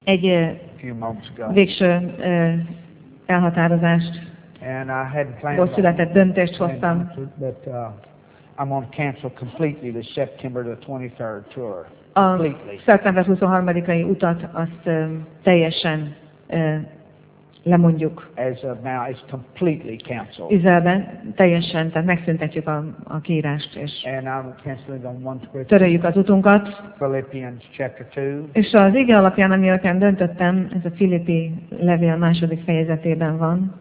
Egy few moments ago. végső elhatározást, And I hadn't planned született döntést hoztam. but I'm going to cancel completely the September the 23rd tour. A Completely. szeptember 23-ai utat azt teljesen lemondjuk. As of now, it's completely canceled. Izraelben teljesen, tehát megszüntetjük a kiírást, és And I'm canceling on one scripture, töröljük az utunkat. Philippians chapter 2. És az ige alapján, ami alapján döntöttem, ez a Filippi levél második fejezetében van.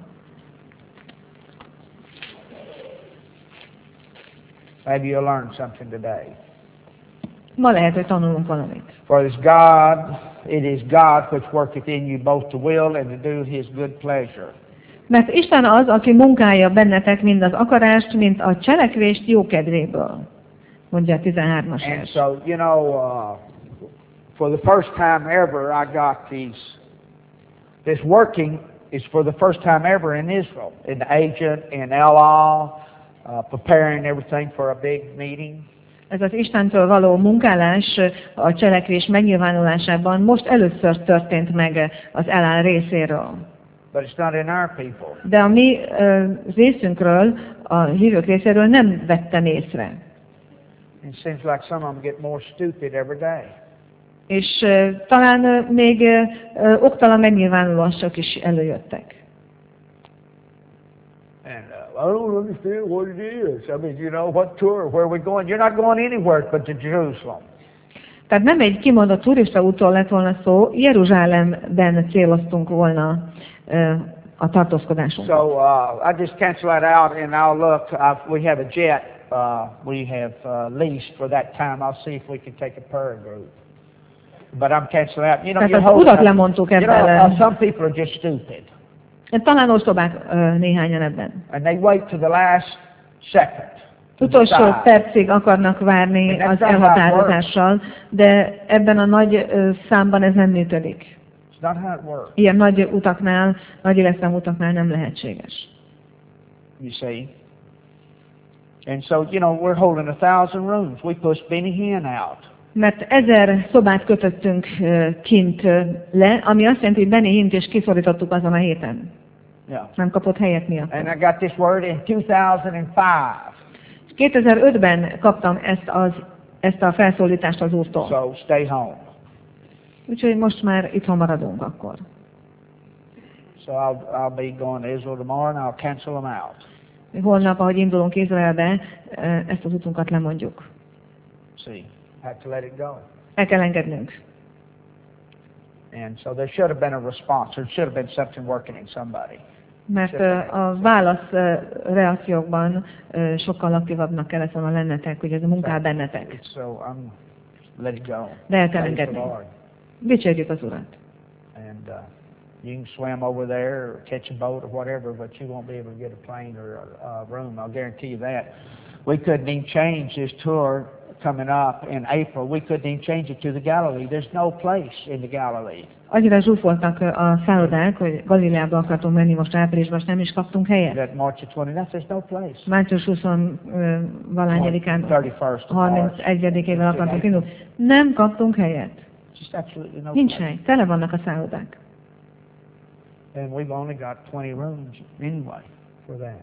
Maybe you'll learn something today. Ma lehet, hogy tanulunk valamit. For it is God which worketh in you both to will and to do his good pleasure. Mert Isten az, aki munkálja bennetek mind az akarást, mind a cselekvést jó kedvéből, mondja a 13-as And vers. so, for the first time ever, I got this working is for the first time ever in Israel, in the agent, in El Al, preparing everything for a big meeting. Ez az Istentől való munkálás a cselekvés megnyilvánulásában most először történt meg az elál részéről. But it's not in our people. De a mi részünkről, a hívők részéről nem vettem észre. It seems like some of them get more stupid every day. És talán még oktalan megnyilvánulások is előjöttek. And I don't understand what it is. I mean, what tour, where are we going? You're not going anywhere but to Jerusalem. Tehát nem egy kimondott turista úton lett volna szó, Jeruzsálemben céloztunk volna a tartózkodásunkat. So I just cancel that out, and I'll look. We have a jet we have leased for that time. I'll see if we can take a prayer group. But I'm canceling out. Tehát az urat lemondtuk ebben. Some people are just stupid. Talán ostobák néhányan ebben. And they wait to the last second. Utolsó percig akarnak várni az elhatározással, de ebben a nagy számban ez nem működik. Ilyen nagy utaknál, nagy életszám utaknál nem lehetséges. You see? And so, we're holding 1,000 rooms. We pushed Benny Hinn out. Mert 1000 szobát kötöttünk kint le, ami azt jelenti, hogy Benny Hint is kiszorítottuk azon a héten. Yeah. Nem kapott helyet miatt. And I got this word in 2005. 2005-ben kaptam ezt a felszólítást az Úrtól. So stay home. Úgyhogy most már itthon maradunk akkor. So I'll be going to Israel tomorrow and I'll cancel them out. Holnap, ahogy indulunk Izraelbe, ezt az utunkat lemondjuk. See, have to let it go. El kell engednünk. And so there should have been a response. There should have been something working in somebody. Mert a válasz reakciókban sokkal aktívabbnak kellett volna lennetek, hogy ez a munkál bennetek. So let it go. De el kell engedni. Dicsérjük az Urat. And you can swim over there or catch a boat or whatever, but you won't be able to get a plane or a room. I'll guarantee you that. We couldn't even change this tour coming up in April. We couldn't even change it to the Galilee. There's no place in the Galilee. Annyira zsúfoltak a szállodák, hogy Galileába akartunk menni most áprilisban, és nem is kaptunk helyet. That March 29th, there's no place. Március 20-valányadikán, 31-ével akartunk indulni. Nem kaptunk helyet. Just absolutely no Nincs place. hely. Tele vannak a szállodák. And we've only got 20 rooms anyway for that.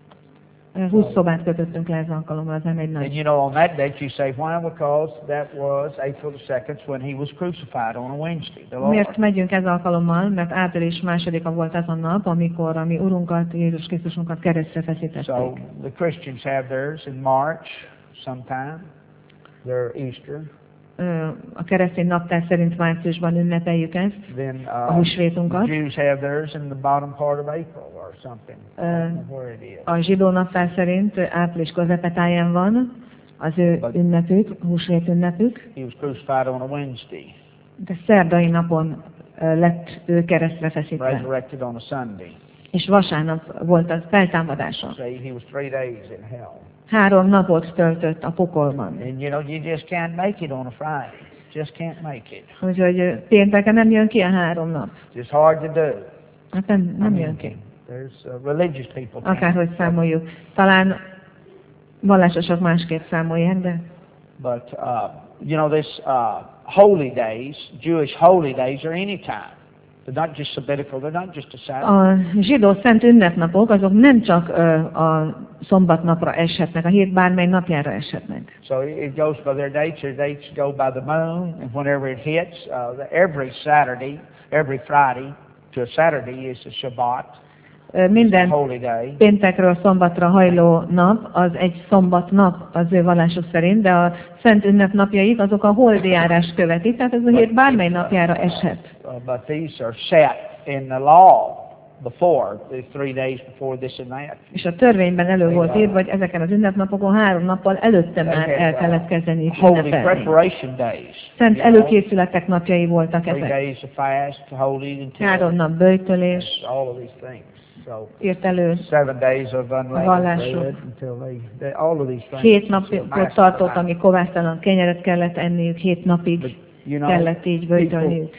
20 szobát kötöttünk le ez alkalommal, az nem egy nagy. And on that date you say, why? Because that was April the 2nd when he was crucified on a Wednesday. Miért megyünk ez alkalommal? Mert április 2-a volt az a nap, amikor a mi Urunkat, Jézus Krisztusunkat keresztre feszítették. So the Christians have theirs in March sometime. Their Easter. A keresztény naptár szerint márciusban ünnepeljük ezt, a húsvétunkat. The Jews have theirs in the bottom part of April or something. Where it is. A zsidó naptár szerint április közepetáján van az ő ünnepük, húsvét ünnepük. He was crucified on a Wednesday. De szerdai napon lett ő keresztre feszítve. Resurrected on a Sunday. És vasárnap volt az feltámadása. So he was 3 days in hell. 3 napot töltött a pokolban. And you just can't make it on a Friday. Just can't make it. Úgyhogy pénteken nem jön ki a 3 nap. It's hard to do. Hát nem jön ki. There's religious people. Akárhogy számoljuk. Talán vallásosok másképp számolják, de... But this holy days, Jewish holy days, are any time. They're not just sabbatical, they're not just a Sabbath. A zsidó szent ünnepnapok azok nem csak a szombatnapra eshetnek, a hét bármely napjára eshetnek. So it goes by their dates go by the moon, and whenever it hits, every Saturday, every Friday to a Saturday is a Shabbat. Minden péntekről szombatra hajló nap, az egy szombatnap az ő vallásuk szerint, de a szent ünnepnapjaik azok a holdjárás követik, tehát ez a hét bármely napjára eshet. But these are set in the law before, the 3 days before this and that. És a törvényben elő volt írva, hogy ezeken az ünnepnapokon 3 nappal előtte már el kellett kezdeni ünnepelni. Szent előkészületek napjai voltak ezek. 3 nap böjtölés, ért elő a vallások. 7 napot tartott, amíg kovásztalan kenyeret kellett enniük, 7 napig kellett így böjtölniük.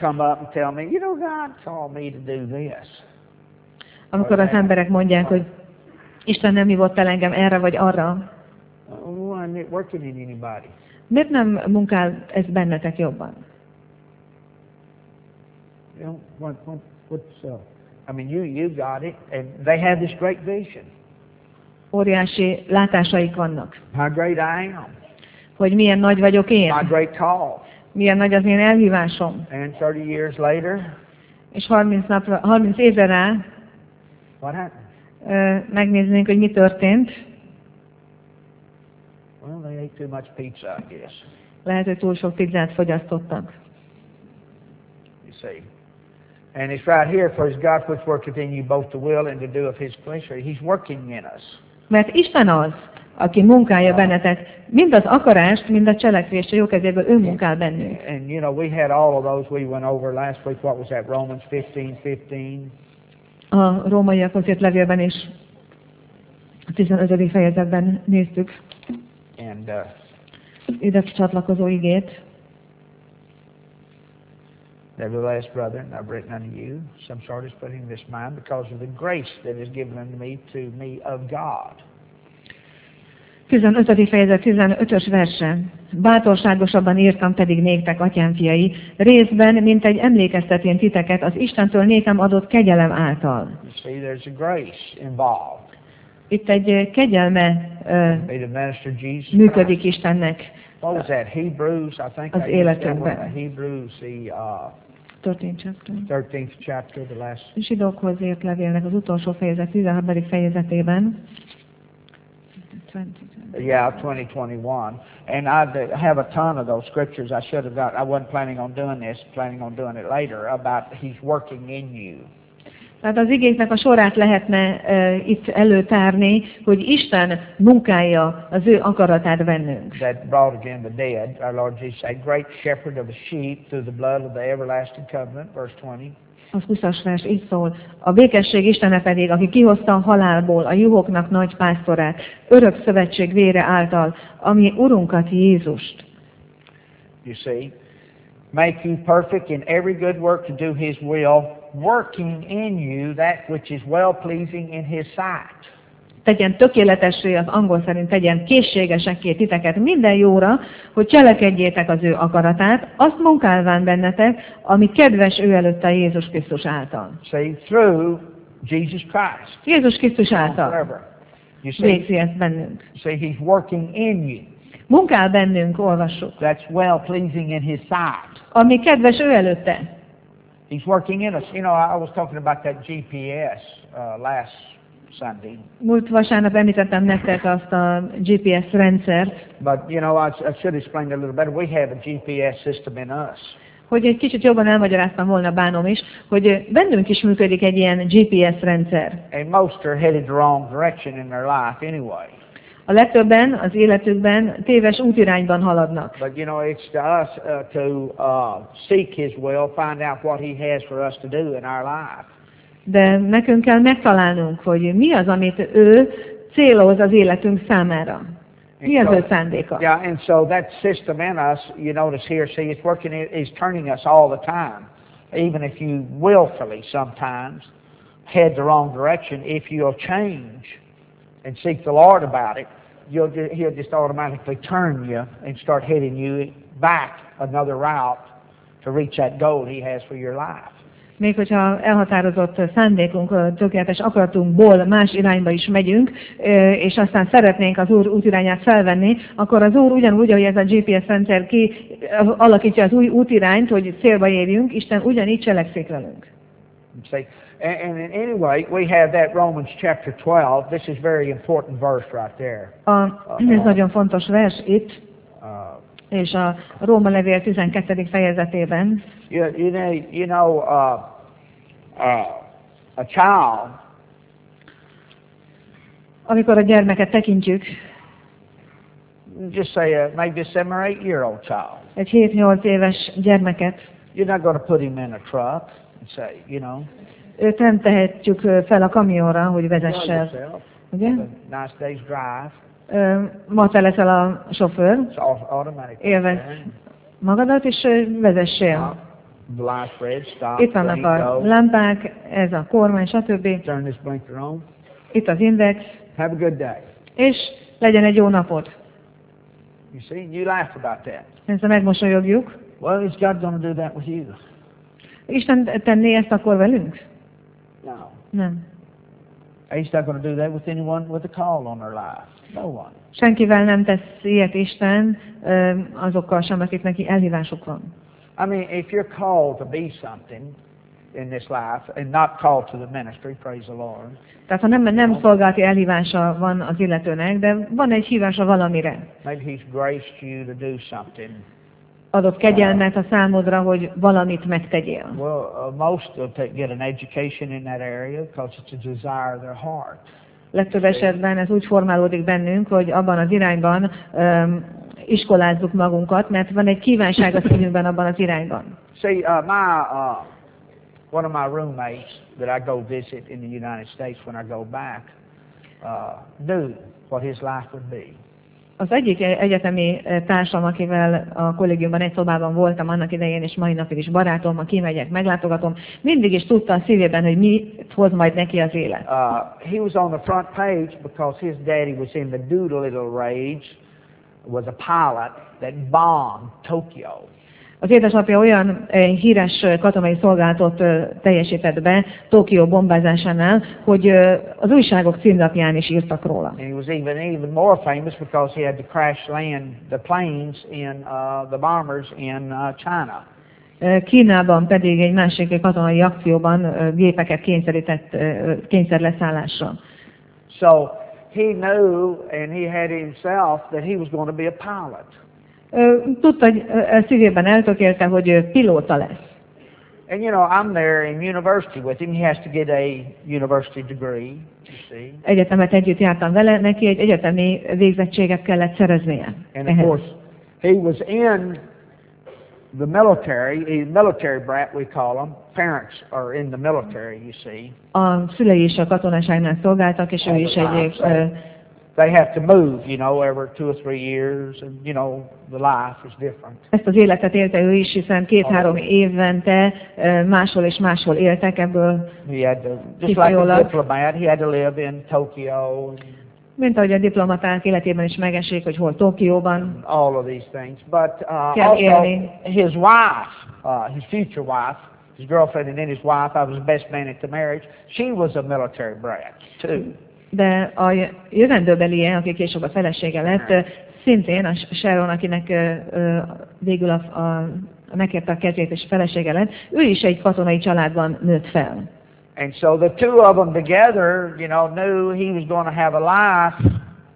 Amikor az emberek mondják, hogy Isten nem hívott el engem erre vagy arra, miért nem munkál ez bennetek jobban? I mean, you got it, and they have this great vision. Óriási látásaik vannak. How great I am. Hogy milyen nagy vagyok én. My great call. Milyen nagy az én elhívásom. And 30 years later. És 30 évre rá. What happened? Megnéznénk, hogy mi történt. Well, they ate too much pizza, I guess. Lehet, hogy túl sok pizzát fogyasztottak. You see. And it's right here, for it's God which worketh in you both to will and to do of His pleasure. He's working in us. Mert Isten az, aki munkálja bennetek, mind az akarást, mind a cselekvést a jó kezéből ő munkál bennünk. And you know, we had all of those we went over last week. What was that? Romans 15:15. A rómaiakhoz írt levélben is a 15. fejezetben néztük. And ide csatlakozó igét. Nevertheless, brethren, I've written unto you some sort of putting this mind because of the grace that is given unto me of God. 15. fejezet 15-ös verse. Bátorságosabban írtam pedig néktek, atyám fiai, részben, mint egy emlékeztetén titeket az Istentől nékem adott kegyelem által. You see, there's a grace involved. Itt egy kegyelme működik Istennek az életünkben. Hebrews, the 13th chapter, the last. Zsidókhoz írt levélnek az utolsó fejezet, 13. fejezetében. Yeah, 20:21. And I have a ton of those scriptures I should have got. I wasn't planning on doing this, planning on doing it later, about He's working in you. Tehát az igéknek a sorát lehetne itt előtárni, hogy Isten munkálja az ő akaratát bennünk. That brought again the dead. Our Lord Jesus said, great shepherd of the sheep through the blood of the everlasting covenant, verse 20. Az 20-as vers így szól. A békesség Istene pedig, aki kihozta a halálból a juhoknak nagy pásztorát, örök szövetség vére által, ami Urunkat Jézust. You see, make you perfect in every good work to do His will, working in you that which is well pleasing in His sight. Tegyen tökéletessé, az angol szerint tegyen készségesekké titeket minden jóra, hogy cselekedjétek az ő akaratát, azt munkálván bennetek, ami kedves ő előtt a Jézus Krisztus által. See, through Jesus Christ. Jézus Krisztus által végzi ezt bennünk. See, He's working in you. Munkál bennünk, olvassuk. That's well pleasing in His sight. Ami kedves ő előtte. He's working in us. You know, I was talking about that GPS last Sunday. Múlt vasárnap említettem nektek azt a GPS rendszert. But you know, I should explain it a little better. We have a GPS system in us. Hogy egy kicsit jobban elmagyaráztam volna, bánom is, hogy bennünk is működik egy ilyen GPS rendszer. And most are headed the wrong direction in their life anyway. A legtöbben az életükben téves útirányban haladnak. But you know, it's to us to seek His will, find out what He has for us to do in our life. De nekünk kell megtalálnunk, hogy mi az, amit ő céloz az életünk számára. Mi az ő szándéka? Yeah, and so that system in us, you notice here, see, it's working, it's turning us all the time. Even if you willfully sometimes head the wrong direction, if you'll change and seek the Lord about it, He'll just automatically turn you and start heading you back another route to reach that goal He has for your life. Még hogyha elhatározott szándékunk, tökéletes akaratunkból más irányba is megyünk, és aztán szeretnénk az Úr útirányát felvenni, akkor az Úr ugyanúgy, ahogy ez a GPS rendszer alakítja az új útirányt, hogy célba érjünk, Isten ugyanígy cselekszik velünk. And anyway, we have that Romans chapter 12. This is very important verse right there. Ez nagyon fontos vers itt, és a Róma levél 12. fejezetében. You know, a child. Amikor a gyermeket tekintjük, just say maybe a 7 or 8 year old child. Egy 7-8 éves gyermeket. You're not going to put him in a truck and say, you know. Őt nem tehetjük fel a kamionra, hogy vezessen. Ugye? Nice day's drive. Ma te leszel a sofőr. Élvezd magadat, és vezessél. Itt vannak a lámpák, ez a kormány, stb. Itt az index. Have a good day. És legyen egy jó napot. You see, you laugh about that. Ezzel megmosolyogjuk. Well, is God going to do that with you? Isten tenné ezt akkor velünk? No. Nem. He's not going to do that with anyone with a call on their life. No one. Senkivel nem tesz ilyet Isten, azokkal sem, akiknek elhívásuk van. I mean, if you're called to be something in this life and not called to the ministry, praise the Lord. Tehát ha nem szolgálati elhívása van az illetőnek, de van egy hívása valamire. Maybe He's graced you to do something. Adott kegyelmet a számodra, hogy valamit megtegyél. Well, most will get an education in that area because it's a desire of their heart. Legtöbb esetben ez úgy formálódik bennünk, hogy abban az irányban iskolázzuk magunkat, mert van egy kívánság a szívünkben abban az irányban. See, one of my roommates that I go visit in the United States when I go back knew what his life would be. Az egyik egyetemi társam, akivel a kollégiumban egy szobában voltam annak idején, és mai napig is barátom, ha kimegyek, meglátogatom, mindig is tudta a szívében, hogy mit hoz majd neki az élet. He was on the front page because his daddy was in the Doolittle Raids, was a pilot that bombed Tokyo. Az édesapja olyan híres katonai szolgálatot teljesített be Tokió bombázásánál, hogy az újságok címlapján is írtak róla. And he was even more famous because he had to crash land the planes in the bombers in China. Kínában pedig egy másik katonai akcióban gépeket kényszerleszállásra. So he knew and he had himself that he was going to be a pilot. Tudta, hogy szívében eltökélte, hogy pilóta lesz. And you know, I'm there in university with him. He has to get a university degree, you see. Egyetemet együtt jártam vele, neki egy egyetemi végzettséget kellett szereznie. And of course, he was in the military. He's military brat, we call him. Parents are in the military, you see. A szülei is a katonaságnál szolgáltak, és ő is egy they have to move, you know, every 2 or 3 years, and you know, the life is different. Ezt az életet élte ő is, hiszen 2-3 évente máshol és máshol éltek ebből. He had to, just like a diplomat, he had to live in Tokyo. Mint ahogy a diplomaták életében is megesik, hogy hol Tokióban. All of these things, but also his wife, his future wife, his girlfriend, and then his wife. I was the best man at the marriage. She was a military brat too. De a jövendőbelie, aki később a felesége lett, szintén a Sharon, akinek végül a megkérte a kezét és felesége lett, ő is egy katonai családban nőtt fel. And so the two of them together, you know, knew he was going to have a life.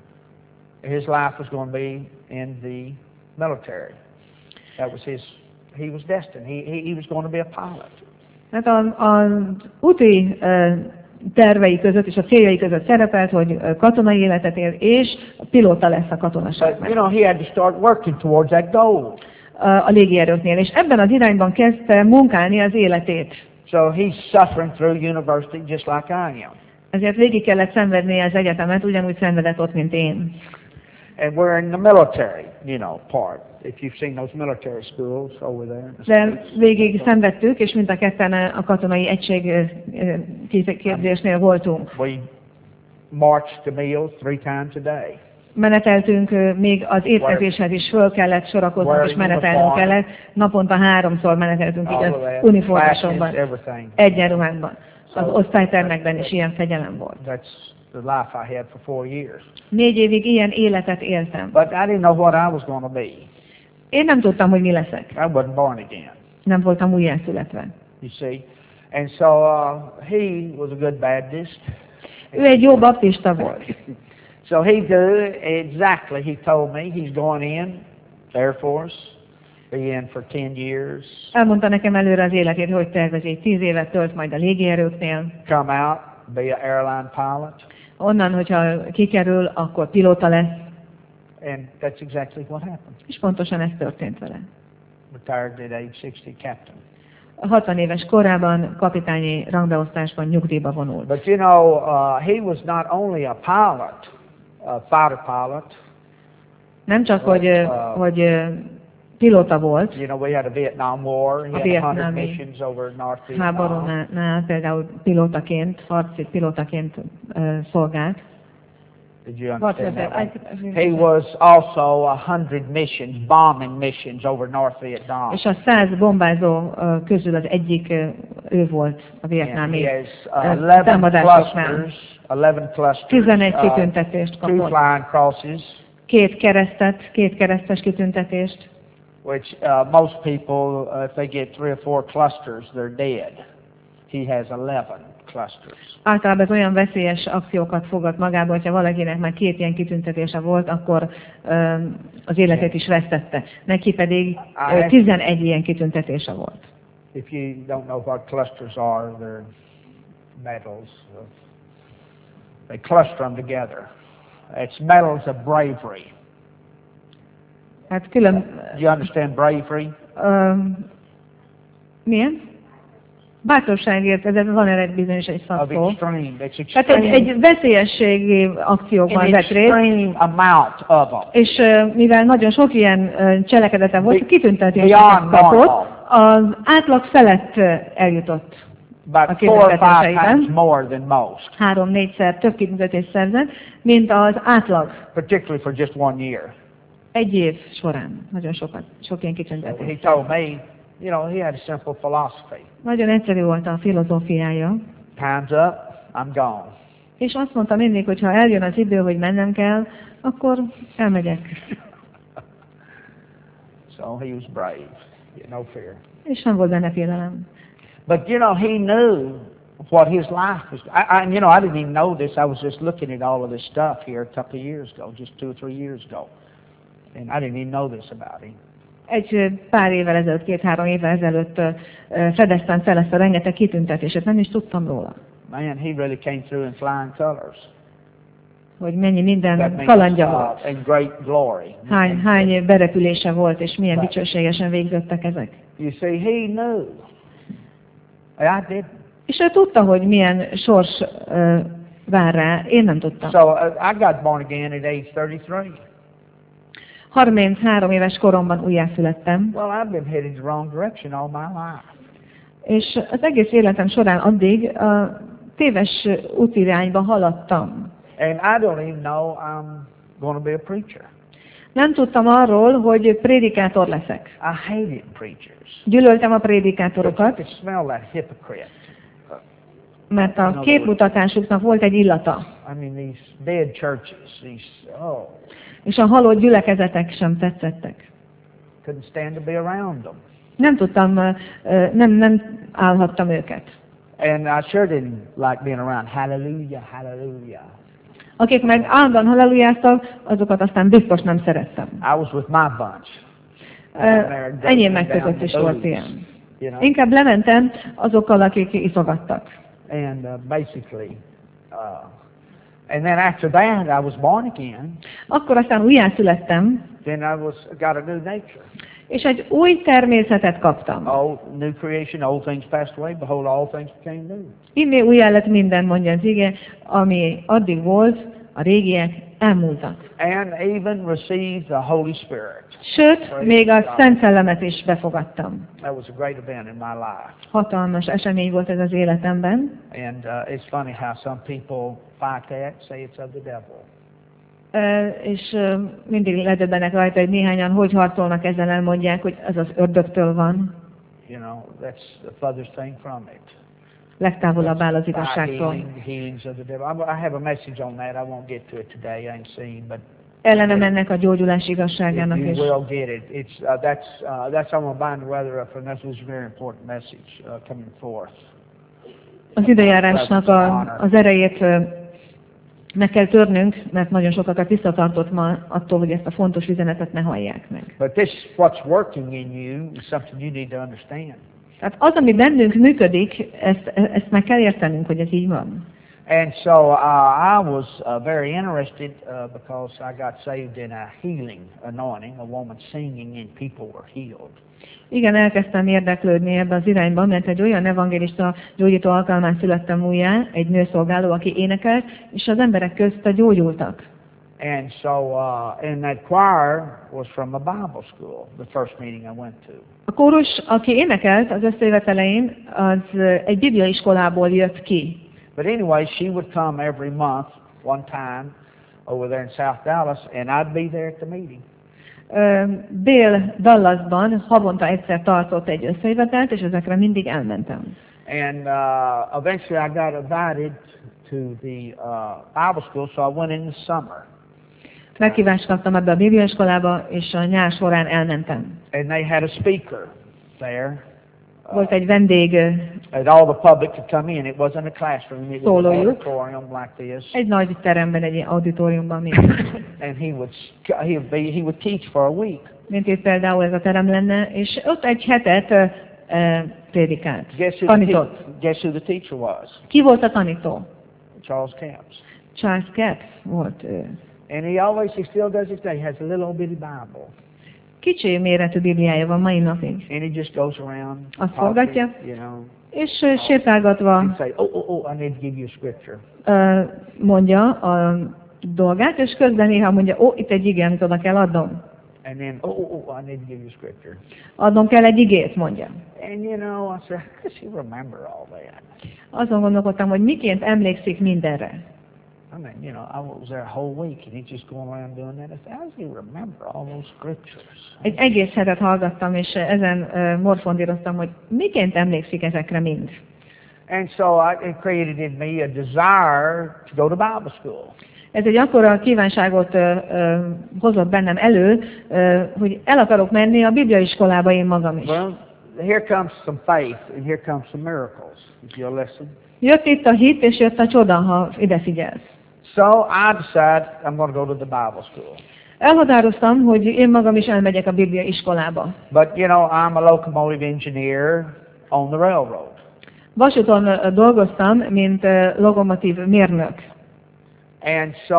His life was going to be in the military. That was he was destined. He was going to be a pilot. Hát az úti tervei között és a céljai között szerepelt, hogy katonai életet él, és pilóta lesz a katonaságban. You know, he had to start working towards that goal. A légierőknél, és ebben az irányban kezdte munkálni az életét. So he's suffering through university just like I am. Ezért végig kellett szenvednie az egyetemet, ugyanúgy szenvedett ott, mint én. And we're in the military, you know, part. If you've seen those military schools over there. De végig szenvedtük, és mind a ketten a katonai egység képzésnél voltunk. We march to meals 3 times a day. meneteltünk, még az étkezéshez is föl kellett sorakoznunk, és menetelnünk kellett. Naponta 3-szor meneteltünk így az uniformosokban, egyenruhánkban. Az osztálytermekben is ilyen fegyelem volt. The life I had for 4 years. 4 évig ilyen életet éltem. But I didn't know what I was going to be. Én nem tudtam, hogy mi leszek. I wasn't born again. Nem voltam újjászületve. You see? And so he was a good Baptist. Ő egy jó baptista volt. So he did exactly. He told me he's going in Air Force, be in for 10 years. Elmondta nekem előre az életét, hogy tervezi. 10 évet tölt majd a légierőknél. Come out, be an airline pilot. Onnan, hogyha kikerül, akkor pilóta lesz. And that's exactly what happened. És pontosan ez történt vele. Retired at age 60, captain. 60 éves korában kapitányi rangbeosztásban nyugdíjba vonult. But you know, he was not only a pilot, a fighter pilot. Nem csak, hogy pilóta volt. You know, we had a Vietnam War. He had 100 missions over North Vietnam. Háborúnál például pilótaként, harci pilótaként szolgált. Did you understand that? He was also 100 missions, bombing missions over North Vietnam. És a 100 bombázó közül az egyik ő volt a vietnámi támadásoknál. 11 kitüntetést kapott. 2 flying crosses. 2 keresztes kitüntetést. Which most people, if they get 3 or 4 clusters, they're dead. He has 11 clusters. Általában ez olyan veszélyes akciókat fogad magába, hogyha valakinek már 2 ilyen kitüntetése volt, akkor az életét is vesztette. Neki pedig 11 ilyen kitüntetése volt. If you don't know what clusters are, they're medals. They cluster them together. It's medals of bravery. Hát külön... Do you understand bravery? Milyen? Bátorságért, ez van erre bizonyos egy szakszó. Tehát egy veszélyességi akciókban vett részt. És mivel nagyon sok ilyen cselekedete volt, kitüntetéseket kapott, az átlag felett eljutott a kitüntetéseiben. 3-4-szer több kitüntetést szerzett, mint az átlag. Particularly for just 1 year. Egy év során. Nagyon sok ilyen kitüntetés. He told me, you know, he had a simple philosophy. Nagyon egyszerű volt a filozófiája. Time's up, I'm gone. És azt mondta mindig, hogy ha eljön az idő, hogy mennem kell, akkor elmegyek. So he was brave, no fear. És nem volt benne félelem. But you know, he knew what his life was. You know, I didn't even know this. I was just looking at all of this stuff here a couple of years ago, just 2 or 3 years ago. And I didn't even know this about him. Egy pár évvel ezelőtt, 2-3 évvel ezelőtt fedeztem fel ezt a rengeteg kitüntetését, nem is tudtam róla. Man, he really came through in flying colors. Hogy mennyi minden kalandja volt. And great glory. Hány berepülése volt, és milyen dicsőségesen végződtek ezek. You see, he knew. I didn't. És ő tudta, hogy milyen sors vár rá, én nem tudtam. So I got born again at age 33. 33 éves koromban újjászülettem. Well, I've been headed the wrong direction all my life. És az egész életem során addig a téves útirányba haladtam. And I don't even know I'm going to be a preacher. Nem tudtam arról, hogy prédikátor leszek. I hated preachers. Gyűlöltem a prédikátorokat. I could smell that hypocrite. Mert a képmutatásuknak volt egy illata. I mean, these dead churches, these, és a halott gyülekezetek sem tetszettek. Couldn't stand to be around them. Nem tudtam, nem állhattam őket. And I sure didn't like being around hallelujah, hallelujah. Akik meg állandóan hallelujáztak, azokat aztán biztos nem szerettem. I was with my bunch. Enyémek között is volt ilyen. Inkább lementem azokkal, akik iszogattak. And basically, and then after that I was born again. Akkor aztán újjászülettem. Then I got a new nature. És egy új természetet kaptam. Oh, new creation, old things passed away, behold, all things became new. Inné újjá lett minden, mondja az ige, ami addig volt, a régiek elmúltak. And even received the Holy Spirit. Sőt, még a Szent Szellemet is befogadtam. That was a great event in my life. Hatalmas esemény volt ez az életemben. And it's funny how some people fight that, say it's of the devil. És mindig ledöbbenek rajta, hogy néhányan hogy harcolnak ezzel, elmondják, hogy ez az ördögtől van. You know, that's the furthest thing from it. Legtávolabb áll az igazságtól. Healings of the devil. I have a message on that. I won't get to it today. I ain't seen, but ellene mennek a gyógyulás igazságának is. You will get it. It's that's I'm gonna bind the weather up, and this is a very important message coming forth. Az időjárásnak az erejét meg kell törnünk, mert nagyon sokakat visszatartott ma attól, hogy ezt a fontos üzenetet ne hallják meg. But this what's working in you is something you need to understand. Tehát az, ami bennünk működik, ezt meg kell értenünk, hogy ez így van. And so I was very interested because I got saved in a healing anointing, a woman singing and people were healed. Igen, elkezdtem érdeklődni ebbe az irányba, mert egy olyan evangélista gyógyító alkalmán születtem újjá, egy nőszolgáló, aki énekelt, és az emberek közt gyógyultak. And so and that choir was from a Bible school, the first meeting I went to. A kórus, aki énekelt az összejövetelején, az egy bibliaiskolából jött ki. But anyway, she would come every month, one time, over there in South Dallas, and I'd be there at the meeting. Dél-Dallasban havonta egyszer tartott egy összejövetelt, és ezekre mindig elmentem. And eventually I got invited to the Bible school, so I went in the summer. Meghívást kaptam ebbe a bibliaiskolába, és a nyár során elmentem. And they had a speaker there. Volt egy vendég. And all the public could come in. It wasn't a classroom. It was an auditorium like this. Egy nagy teremben, egy auditoriumban. And he would teach for a week. Mint itt például ez a terem lenne, és ott egy hetet prédikált. Tanított. Guess who the teacher was? Ki volt a tanító? Charles Capps. Charles Capps volt ő. And he still does it today. He has a little old bitty Bible. Kicsi méretű Bibliája van mai napig. And he just goes around. Azt forgatja, you know. És sétálgatva say, I need to give you a scripture. Mondja a dolgát, és közben néha mondja, itt egy igét, amit oda kell adnom. And then, I need to give you a scripture. Adnom kell egy igét, mondja. And you know, I said, how does he remember all that? Azon gondolkodtam, hogy miként emlékszik mindenre. I mean, you know, I was there a whole week, and he's just going around doing that. I said, how does he remember all those scriptures? Egy egész hetet hallgattam, és ezen morfondíroztam, hogy miként emlékszik ezekre mind. And so it created in me a desire to go to Bible school. Ez egy akkora kívánságot hozott bennem elő, hogy el akarok menni a bibliaiskolába én magam is. Well, here comes some faith, and here comes some miracles, if you'll listen. Jött itt a hit, és jött a csoda, ha ide figyelsz. So I decided I'm going to go to the Bible school. Elhatároztam, hogy én magam is elmegyek a Biblia iskolába. But you know, I'm a locomotive engineer on the railroad. Vasúton dolgoztam, mint lokomotív mérnök. And so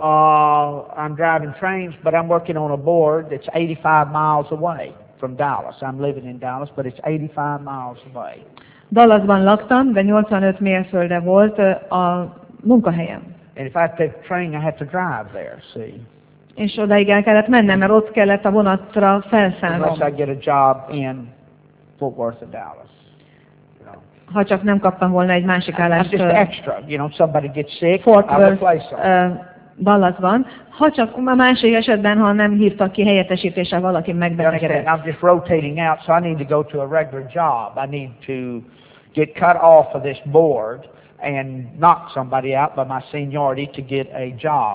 I'm driving trains, but I'm working on a board that's 85 miles away from Dallas. I'm living in Dallas, but it's 85 miles away. Dallasban laktam, de 85 mérföldre volt a munkahelyem. And if I take a train, I have to drive there, see. És odaig el kellett mennem, mert ott kellett a vonatra felszállnom. Unless I get a job in Fort Worth or Dallas. You know. Ha csak nem kaptam volna egy másik állást. Just extra, you know, somebody gets sick, Fort I'll replace them. Dallasban, ha csak a másik esetben, ha nem hívtak ki helyettesítéssel, valaki megbetegedett. I'm just rotating out, so I need to go to a regular job. I need to get cut off of this board and knock somebody out by my seniority to get a job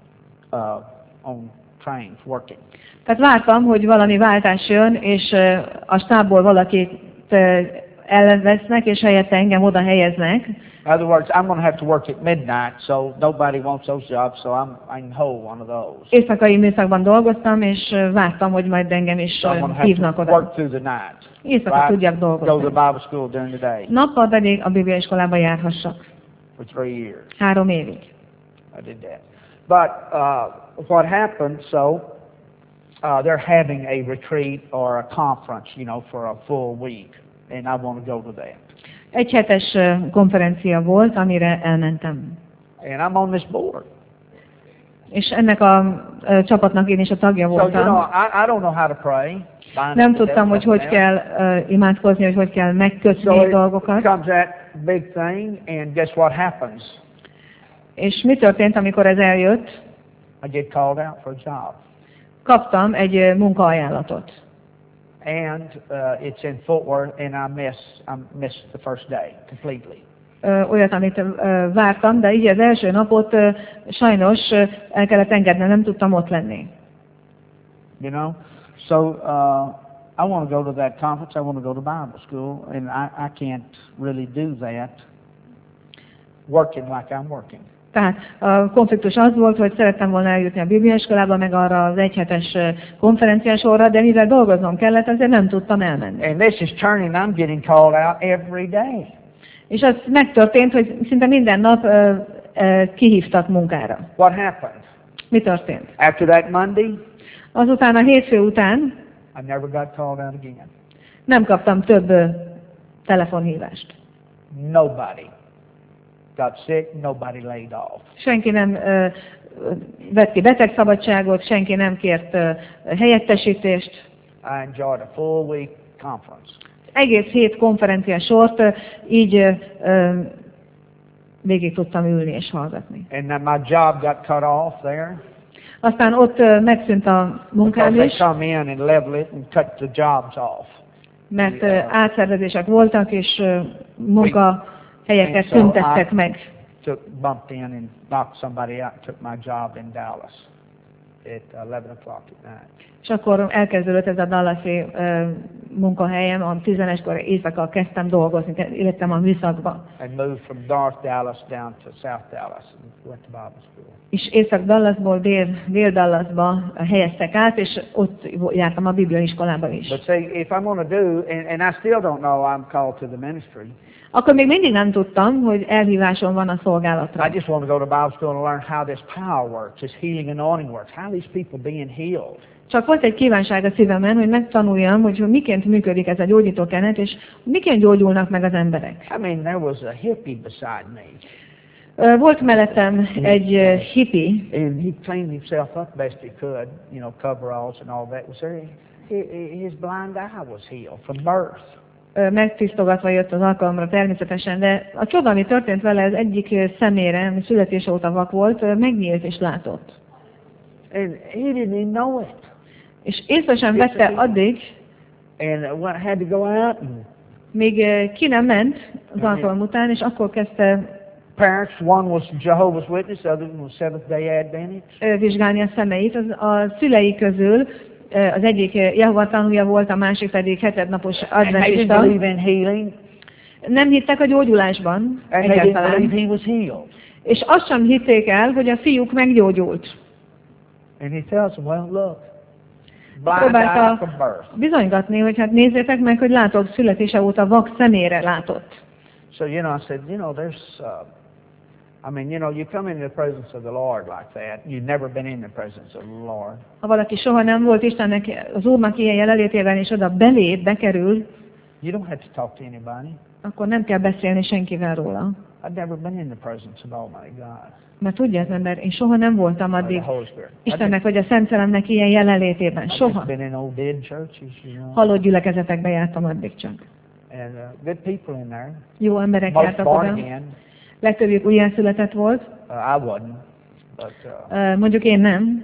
on trains working. Tehát vártam, hogy valami váltás jön, és a stábból valakit elvesznek, és helyette engem oda helyeznek. In other words, I'm going to have to work at midnight, so nobody wants those jobs, so I can hold one of those. Éjszakai műszakban dolgoztam, és vártam, hogy majd engem is hívnak oda. Work through the night. Éjszaka tudjak dolgozni. Go to the Bible school during the day. Nappal pedig a bibliaiskolába járhassak. For 3 years. 3 évig. I did that. But what happened, so they're having a retreat or a conference, you know, for a full week, and I want to go to that. Egy hetes konferencia volt, amire elmentem. And I'm on this board. És ennek a csapatnak én is a tagja voltam. So, you know, I don't know how to pray. Nem tudtam, hogy kell imádkozni, hogy kell megkötni dolgokat. So comes that big thing, and guess what happens? És mi történt, amikor ez eljött? I get called out for a job. Kaptam egy munkaajánlatot. And it's in Fort Worth, and I missed the first day completely. Olyat, amit vártam, de így az első napot sajnos el kellett engednem, nem tudtam ott lenni. You know? So I want to go to that conference, I want to go to Bible school, and I can't really do that working like I'm working. Tehát a konfliktus az volt, hogy szerettem volna eljutni a bibliaiskolába, meg arra az egyhetes konferenciasorra, de mivel dolgoznom kellett, azért nem tudtam elmenni. And this is turning, I'm getting called out every day. És az megtörtént, hogy szinte minden nap kihívtak munkára. What happened? Mi történt? After that Monday, Azután a hétfő után I never got called out again. nem kaptam több telefonhívást. Nobody got sick, nobody laid off. Senki nem vett ki betegszabadságot, senki nem kért helyettesítést. I enjoyed a full week conference. Egész 7 konferencia sort így végig tudtam ülni és hallgatni. And then my job got cut off there. Aztán ott megszűnt a munkám Because is, they come in and level it and cut the jobs off. mert átszervezések voltak, és munkahelyeket szüntettek meg. Bumped in and knocked somebody out and took my job in Dallas at 11 o'clock at night. És akkor elkezdődött ez a Dallasi munkahelyem, a 11-kor éjszaka kezdtem dolgozni, illettem a műszakba. And moved from North Dallas down to South Dallas and went to Bible school. És Észak-Dallasból Dél-Dallasba helyeztek át, és ott jártam a bibliaiskolába is. But see, if I'm going to do, and I still don't know I'm called to the ministry. Akkor még mindig nem tudtam, hogy elhívásom van a szolgálatra. I just want to go to Bible school and learn how this power works, this healing anointing works, how these people being healed. Csak volt egy kívánság a szívemen, hogy megtanuljam, hogy miként működik ez a gyógyítókenet, és miként gyógyulnak meg az emberek. I mean, there was a hippie beside me. Volt mellettem egy hippie, And he cleaned himself up best he could, you know, coveralls and all that. Was there, his blind eye was healed from birth. megtisztogatva jött az alkalomra természetesen, de a csoda, ami történt vele, az egyik szemére, ami születése óta vak volt, megnyílt és látott. And he didn't even know it. És észre sem vette addig, And had to go out and még ki nem ment az alkalom után, és akkor kezdte parents, one was Jehovah's Witness, the other one was Seventh-day Adventist. Vizsgálni a szemeit. A szülei közül az egyik Jehova tanúja volt, a másik pedig hetednapos And they didn't adventista. believe in healing. Nem hittek a gyógyulásban And they didn't egyáltalán. believe he was healed. És azt sem hitték el, hogy a fiúk meggyógyult. And he tells them, well, look, blind eye Próbálta from birth. bizonygatni, hogy hát nézzétek meg, hogy látok, születése óta vak szemére látott. So, you know, I said, you know, there's, I mean, you know, you come into the presence of the Lord like that. You've never been in the presence of the Lord. Ha valaki soha nem volt Istennek, az Úrnak ilyen jelenlétében, és oda belép, bekerül, You don't have to talk to anybody. akkor nem kell beszélni senkivel róla. I've never been in the presence of Almighty God. Mert tudja az ember, én soha nem voltam Or the addig Holy Spirit. Istennek vagy a Szent Szellemnek ilyen jelenlétében. I've Soha. just been in old dead churches, you know. Halott gyülekezetekbe jártam addig csak. And good people in there. Jó emberek Most jártak born oda. again. Legtöbbjük újjászületett volt. I wasn't, but Mondjuk én nem.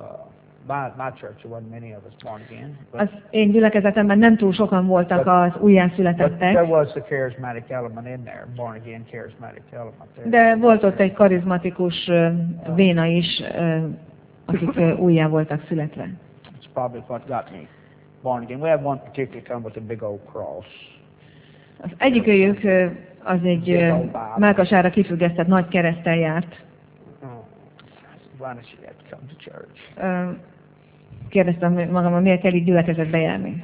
my church, there wasn't many of us born again. But, Az én gyülekezetemben nem túl sokan voltak az but újjászületettek. there was a charismatic element in there, born again charismatic element there. De volt ott egy karizmatikus véna is, akik újjá voltak születve. It's probably what got me born again. We had one particular come with a big old cross. Az egyikőjük az egy mellkasára kifüggesztett nagy kereszttel járt. Why does she have to come to church? Kérdeztem magamon, miért kell így gyülekezetbe járni.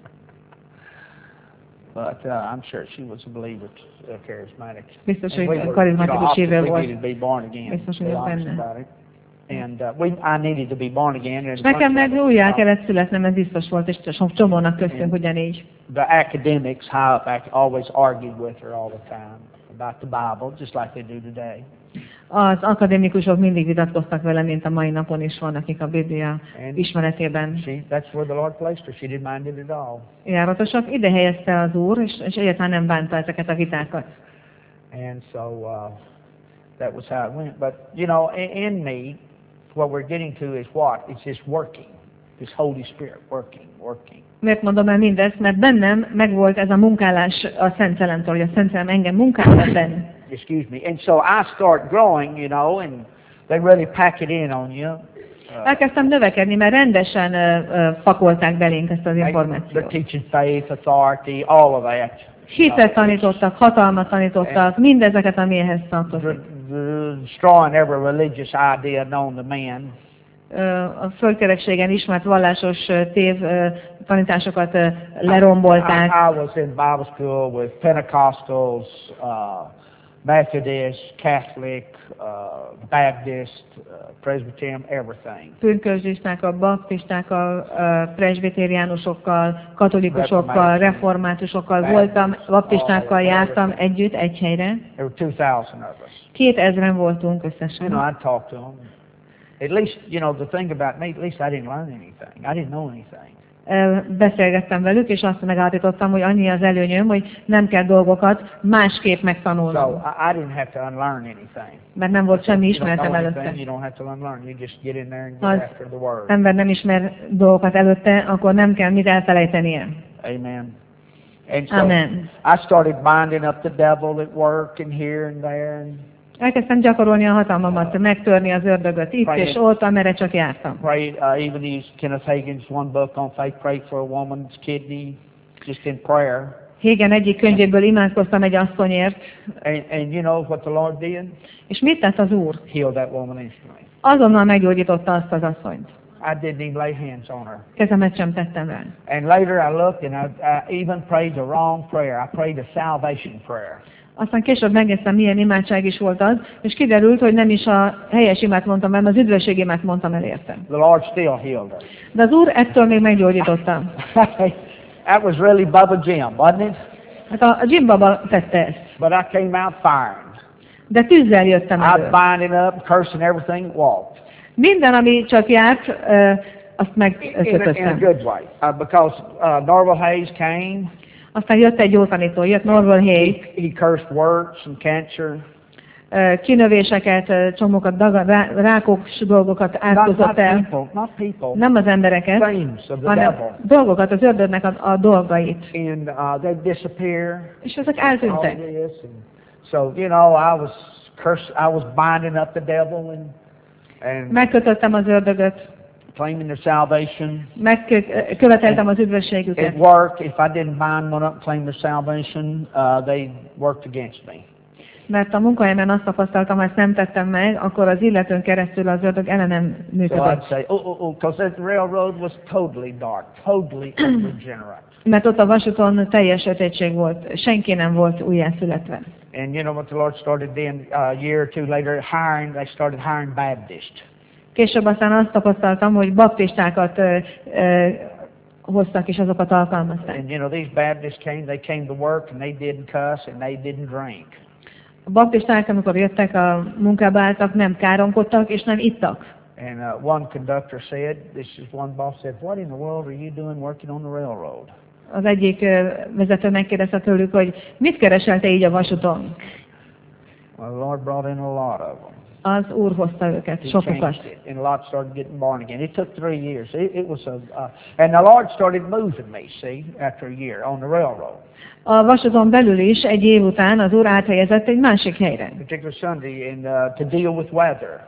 But I'm sure she was a believer, charismatic. Biztos, And hogy we were, karizmatikus hívő we volt. needed to be born again. Biztos to be vagyok honest benne. about it. And I needed to be born again. És nekem meg újjá kellett születnem, ez biztos volt, és csomónak köztünk ugyanígy. The academics high up always argued with her all the time about the Bible, just like they do today. Az akadémikusok mindig vitatkoztak vele, mint a mai napon is van, akik a Biblia ismeretében That's where the Lord placed her. She didn't mind it at all. járatosak. Ide helyezte az Úr, és egyáltalán nem bánta ezeket a vitákat. And so that was how it went. But, you know, in me, what we're getting to is what? It's just working. This Holy Spirit working. Miért mondom el mindezt? Mert bennem megvolt ez a munkálás a Szent Szellemtől, hogy a Szent Szellem engem munkál ebben. Excuse me. And so I start growing, and they really pack it in on you. Elkezdtem növekedni, mert rendesen pakolták belénk ezt az információt. They're teaching faith, authority, all of that. Hitet tanítottak, hatalmat tanítottak, mindezeket, ami ehhez tartozik. Destroying every religious idea known to man. A földkerekségen ismert vallásos tév tanításokat lerombolták. I was in Bible school with Pentecostals, Methodist, Catholic, Baptist, Presbyterian, everything. Pünkösdistákkal, baptistákkal, presbiteriánusokkal, katolikusokkal, reformátusokkal voltam, baptistákkal jártam együtt egy helyre. There were 2,000 of us. 2000-en voltunk összesen. I talked to them. At least, the thing about me, at least I didn't learn anything. I didn't know anything. Beszélgettem velük, és azt megállítottam, hogy annyi az előnyöm, hogy nem kell dolgokat másképp megtanulnom. So I didn't have to unlearn anything. Mert nem volt semmi ismeretem előtte. Ha az ember nem ismer dolgokat előtte, akkor nem kell mit elfelejtenie. Amen. And so Amen. I started binding up the devil at work and here and there. Elkezdtem gyakorolni a hatalmamat, megtörni az ördögöt itt és ott, amerre csak jártam. Prayed, even these Kenneth Hagin's one book on faith, prayed for a woman's kidney, just in prayer. Hagen egyik könyvéből imádkoztam egy asszonyért. And you know what the Lord did? És mit tett az Úr? Healed that woman instantly. Azonnal meggyógyította azt az asszonyt. I didn't even lay hands on her. Kezemet sem tettem rá. And later I looked and I even prayed the wrong prayer. I prayed a salvation prayer. Aztán később megnéztem, milyen imádság is volt az, és kiderült, hogy nem is a helyes imát mondtam el, hanem az üdvösségimát mondtam el érte. The Lord still healed her. De az Úr ettől még meggyógyította. That was really Bubba Jim, wasn't it? Hát a Jim Baba tette ezt. But I came out firing. De tűzzel jöttem elő. I binding up, cursing everything, walked. Minden, ami csak járt, azt megkötöttem. In a good way. Because Norval Hayes came. Aztán jött egy jó tanító, jött Norval Hayes. He cursed warts and cancer. Kinövéseket, csomókat, rákos dolgokat átkozott el. Not people. Nem az embereket, hanem dolgokat, az ördögnek a dolgait. And they disappear. És ezek eltűntek. So, I was binding up the devil and megkötöttem az ördögöt. Claiming their salvation. Követeltem az üdvösségüket. At work, if I didn't bind one up, claim their salvation, they worked against me. Mert a munkahelyemen azt tapasztaltam, ha ezt nem tettem meg, akkor az illetőn keresztül az ördög ellenem működött. So I'd say, because that railroad was totally dark, totally unregenerate. Mert ott a vasúton teljes sötétség volt, senki nem volt újjászületve. And you know what the Lord started doing a year or two later? They started hiring Baptists. Később aztán azt tapasztaltam, hogy baptistákat hoztak és azokat alkalmazták. And these Baptists they came to work and they didn't cuss and they didn't drink. A baptisták, amikor jöttek, a munkába álltak, nem káromkodtak és nem ittak. And one conductor said, one boss said, what in the world are you doing working on the railroad? Az egyik vezető megkérdezte tőlük, hogy mit keresel te így a vasúton? Well, the Lord brought in a lot of them. Az Úr hozta őket, sokukat. And a lot started getting born again. It took 3 years. It was and the Lord started moving me, see, after a year on the railroad. A vasúton belül is egy év után az Úr áthelyezett egy másik helyre. Particular Sunday and to deal with weather.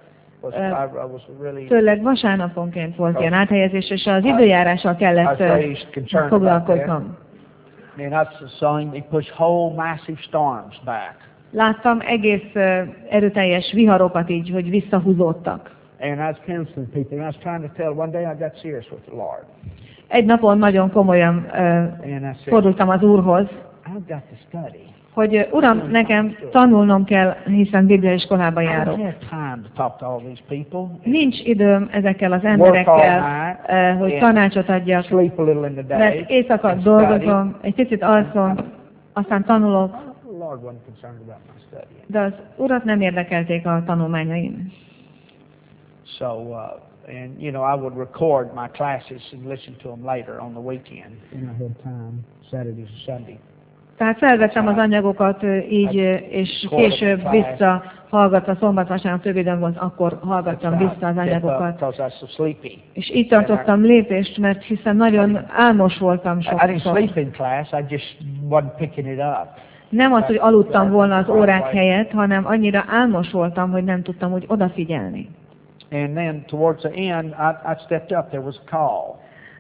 Főleg vasárnaponként volt ilyen áthelyezés, és az időjárással kellett foglalkoznom. And I saw him, he pushed whole massive storms back. Láttam egész erőteljes viharokat így, hogy visszahúzódtak. And I was counseling people, and I was trying to tell. One day I got serious with the Lord. Egy napon nagyon komolyan fordultam az Úrhoz, I've got to study. hogy Uram, nekem tanulnom kell, hiszen bibliaiskolába járok. Nincs időm ezekkel az emberekkel, hogy tanácsot adjak, mert éjszaka dolgozom, egy picit alszom, aztán tanulok, de az Urat nem érdekelték a tanulmányaim. So, and I would record my classes and listen to them later on the weekend. And I had time, Saturdays and Sunday. Tehát felvettem az anyagokat így, és később visszahallgatva, szombat-vasárnap több időm volt, akkor hallgattam vissza az anyagokat. És így tartottam lépést, mert hiszen nagyon álmos voltam sokszor. Nem az, hogy aludtam volna az órák helyett, hanem annyira álmos voltam, hogy nem tudtam úgy odafigyelni. And then towards the end, I stepped up. There was a call.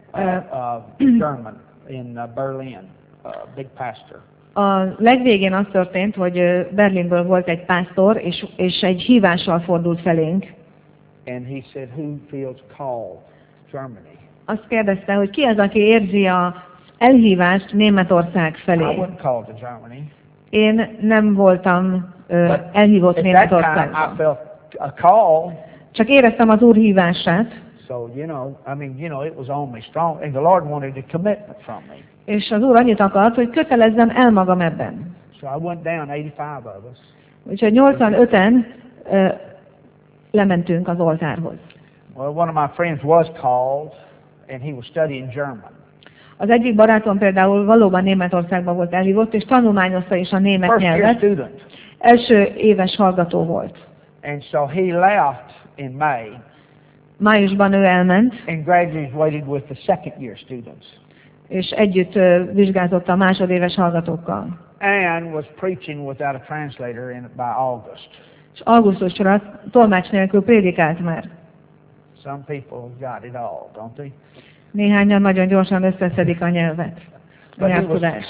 German in Berlin, big pastor. A legvégén az történt, hogy Berlinből volt egy pásztor, és egy hívással fordult felénk. And he said, "Who feels called Germany?" Azt kérdezte, hogy ki az, aki érzi az elhívást Németország felé. I wasn't called to Germany. Én nem voltam elhívott Németországba. I felt a call. Csak éreztem az Úr hívását. So, it was on me strong, and the Lord wanted a commitment from me. És az Úr annyit akart, hogy kötelezzem el magam ebben. So I went down, 85 of us. Úgyhogy 85-en lementünk az oltárhoz. Well, one of my friends was called, and he was studying German. Az egyik barátom például valóban Németországban volt elhívott, és tanulmányozta is a német nyelvet. Első éves hallgató volt. And so he left in May. Májusban ő elment. And graduated with the second year students. És együtt vizsgázott a másodéves hallgatókkal. And was preaching without a translator by August. És augusztusra tolmács nélkül prédikált már. Some people got it all, don't they? Néhányan nagyon gyorsan összeszedik a nyelvet. But he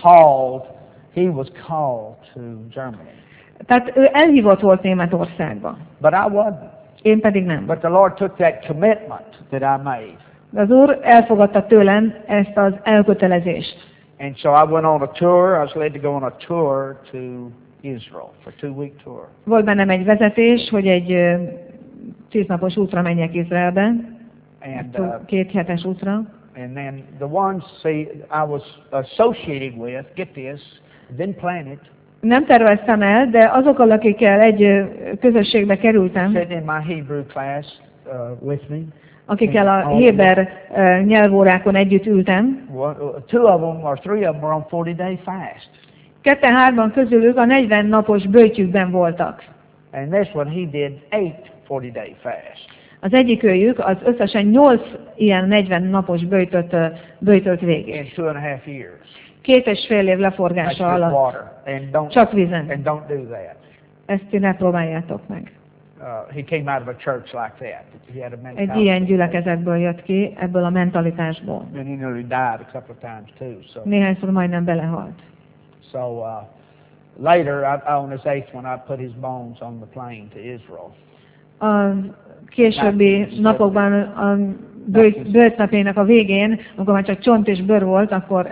was called to Germany. Tehát ő elhívott volt Németországba. But I wasn't. Én pedig nem. But the Lord took that commitment that I made. Az Úr elfogadta tőlem ezt az elkötelezést. And so I went on a tour. I was led to go on a tour to Israel for a 2-week tour. Volt bennem egy vezetés, hogy egy 10 napos útra menjek Izraelbe. And 2 hetes útra. And then the ones I was associated with, get this, didn't plan it. Nem terveztem el, de azokkal, akikkel egy közösségbe kerültem, Sitting in my Hebrew class with me. Akikkel a héber nyelvórákon együtt ültem. 2 of them or 3 of them were on 40-day fast. 2-3 közülük a 40 napos böjtjükben voltak. And this one he did 8 40-day fast. Az egyikőjük az összesen 8 ilyen 40 napos böjtölt végig. In 2.5 years. 2,5 év leforgása alatt. Csak vízen. And don't do that. Ezt ti ne próbáljátok meg. He came out of a church like that. He had a mentality. Egy ilyen gyülekezetből jött ki, ebből a mentalitásból. And he nearly died a couple of times too. So. Néhányszor majdnem belehalt. So later, on his 8th one, I put his bones on the plane to Israel. A későbbi napokban a böjtnapjának a végén, amikor már csak csont és bőr volt, akkor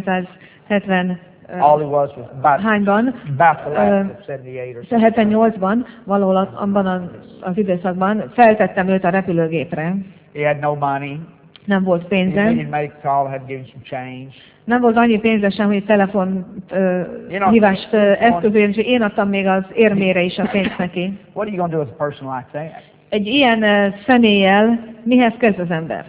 1970 hányban, 78-ban, valahol abban az időszakban feltettem őt a repülőgépre. He had no money. Nem volt pénze. He didn't make a call, had given some change. Nem volt annyi pénze sem, hogy telefon hívást eszközöljön, és én adtam még az érmére is a pénzt neki. What are you going to do with a person like that? Egy ilyen személlyel mihez kezd az ember?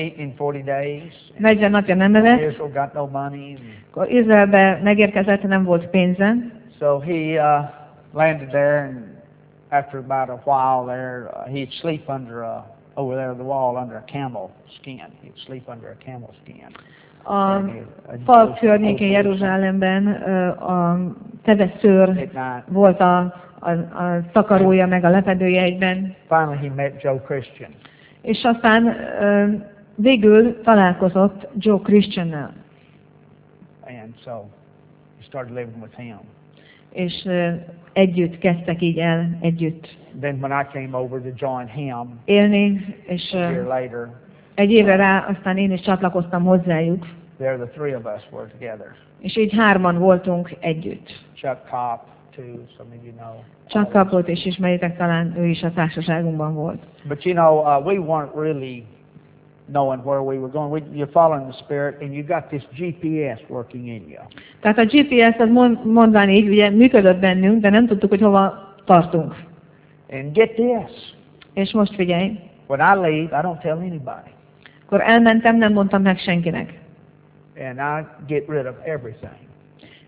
40 napja nem evett. Akkor Izraelbe megérkezett, nem volt pénze. So he landed there, and after about a while there, he'd sleep under over there on the wall under a camel skin. He'd sleep under a camel skin. A fal környékén Jeruzsálemben a teveszőr volt a takarója meg a lepedője egyben. Finally he met Joe Christian. És aztán végül találkozott Joe Christiannel. And so he started living with him. És együtt kezdtek így el együtt. Then when I came over to join him, élni, és egy évre rá aztán én is csatlakoztam hozzájuk. There the 3 of us were together. És így 3-an voltunk együtt. Chuck Kopp, too, some of you know. Chuck Koppot is ismeritek, talán ő is a társaságunkban volt. But we weren't really knowing where we were going. You're following the Spirit, and you got this GPS working in you. Tehát a GPS az mondván így, ugye működött bennünk, de nem tudtuk, hogy hova tartunk. And get this. És most figyelj. When I leave, I don't tell anybody. Akkor elmentem, nem mondtam meg senkinek. And I get rid of everything.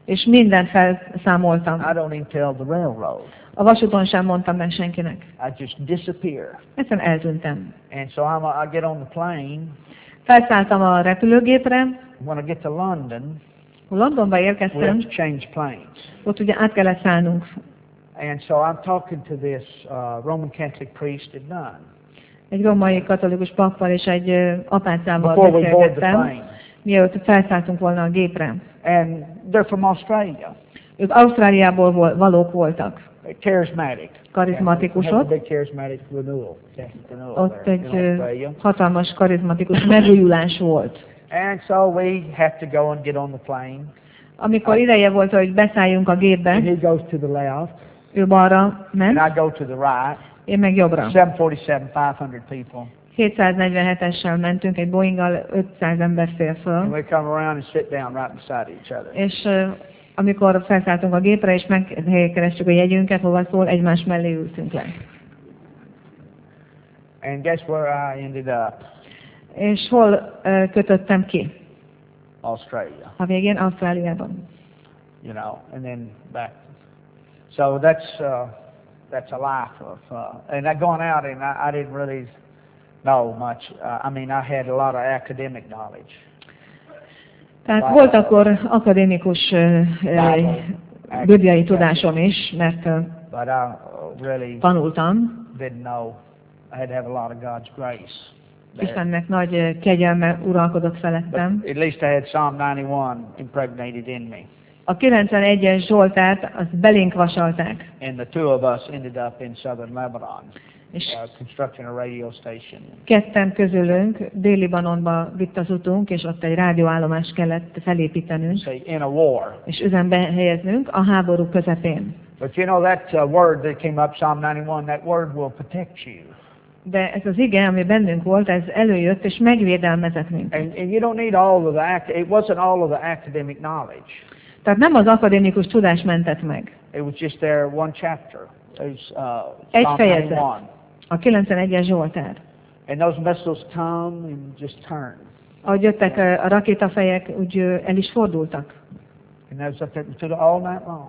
És mindent felszámoltam. I don't even tell the railroad. A vasúton sem mondtam meg senkinek. I just disappear. Egyszerűen eltűntem. And so I get on the plane. Felszálltam a repülőgépre. When I get to London, Londonba we érkeztem. have to change planes. Ott ugye át kellett szállnunk. And so I'm talking to this Roman Catholic priest at Dunn. Egy római katolikus pappal és egy apácával Before we board the beszélgettem, plane. mielőtt felszálltunk volna a gépre. And they're from Australia. Ők Ausztráliából valók voltak. Charismatic. Karizmatikusok. Have a big charismatic renewal. Ott there egy in Australia. hatalmas karizmatikus megújulás volt. And so we have to go and get on the plane. Amikor ideje volt, hogy beszálljunk a gépbe, And he goes to the left. ő balra ment, And I go to the right. én meg jobbra. 747, 500 people. 747-essel mentünk, egy Boeinggal 500 ember fél And föl. we come around and sit down right beside each other. És amikor felszálltunk a gépre, és megkerestük a jegyünket, hova szól, egymás mellé ültünk le. And guess where I ended up? És hol kötöttem ki? Australia. A végén Ausztráliában. You know, and then back. So that's a life of, and I going out and I didn't really know much. I mean, I had a lot of academic knowledge. Tehát volt akkor akadémikus bibliai tudásom is, mert But I really tanultam. didn't know. I had to have a lot of God's grace. there. Istennek nagy kegyelme uralkodott But felettem. at least I had Psalm 91 impregnated in me. A 91-es Zsoltárt, azt belénk vasalták. And the two of us ended up in southern Lebanon, És constructing a radio station. ketten közülünk Dél-Libanonba vitt az utunk, és ott egy rádióállomást kellett felépítenünk, Say, in a war. és üzembe helyeznünk a háború közepén. But you know that word that came up, Psalm 91, that word will protect you. De ez az ige, ami bennünk volt, ez előjött, és megvédelmezett minket. And you don't need all of it wasn't all of the academic knowledge. Tehát nem az akadémikus tudás mentett meg. It was just there one chapter. There's Egy Psalm fejezet. 91. A 91-es Zsoltár. And those missiles come and just turn. Ahogy jöttek a rakétafejek, úgy el is fordultak. And that was up there all night long.